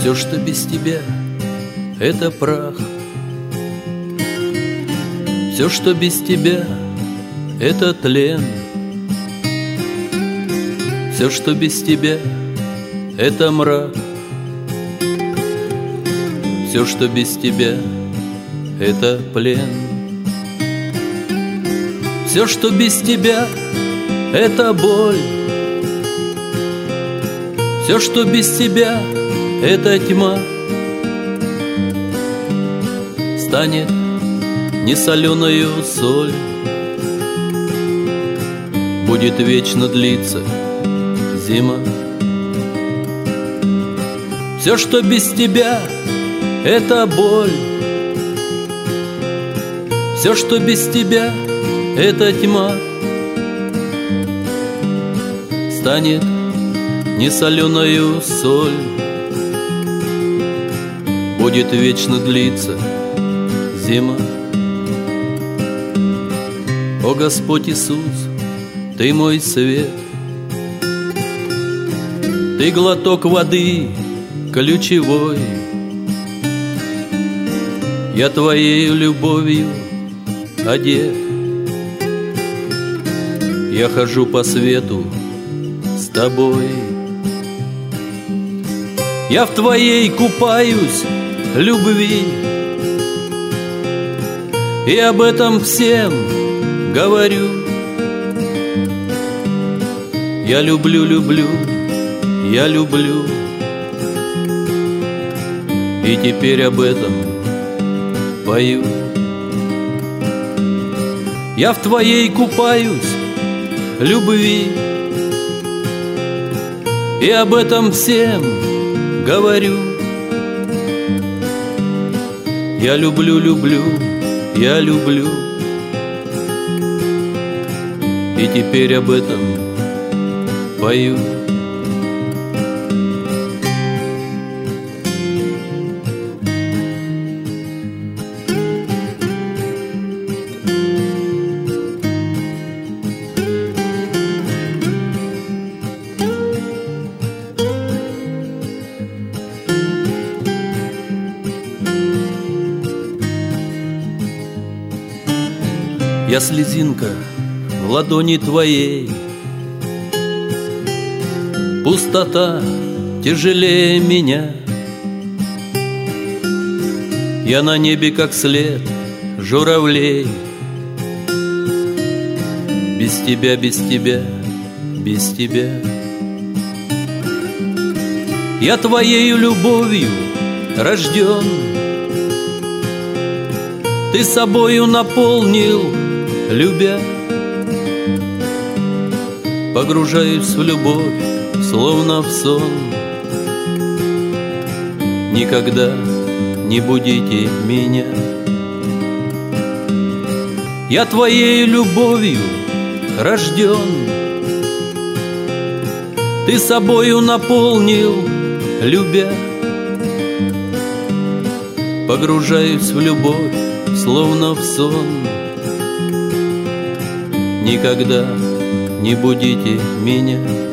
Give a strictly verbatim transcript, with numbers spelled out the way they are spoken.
Все, что без тебя, это прах. Все, что без тебя, это тлен. Все, что без тебя, это мрак. Все, что без тебя, это плен. Все, что без тебя, это боль. Все, что без тебя, это тьма. Станет несоленою соль. Будет вечно длиться зима. Все, что без тебя, это боль. Все, что без тебя, это тьма. Станет несоленою соль. Будет вечно длиться зима. О Господь Иисус, Ты мой свет, Ты глоток воды ключевой. Я Твоею любовью одет. Я хожу по свету с Тобой. Я в Твоей купаюсь любви, и об этом всем говорю. Я люблю, люблю, я люблю, и теперь об этом пою. Я в Твоей купаюсь любви, и об этом всем говорю. Я люблю, люблю, я люблю, и теперь об этом пою. Я слезинка в ладони Твоей, пустота тяжелее меня. Я на небе, как след журавлей. Без Тебя, без Тебя, без Тебя. Я Твоею любовью рожден. Ты собою наполнил, любя. Погружаюсь в любовь, словно в сон. Никогда не будите меня. Я Твоей любовью рожден. Ты собою наполнил, любя. Погружаюсь в любовь, словно в сон. Никогда не будите меня.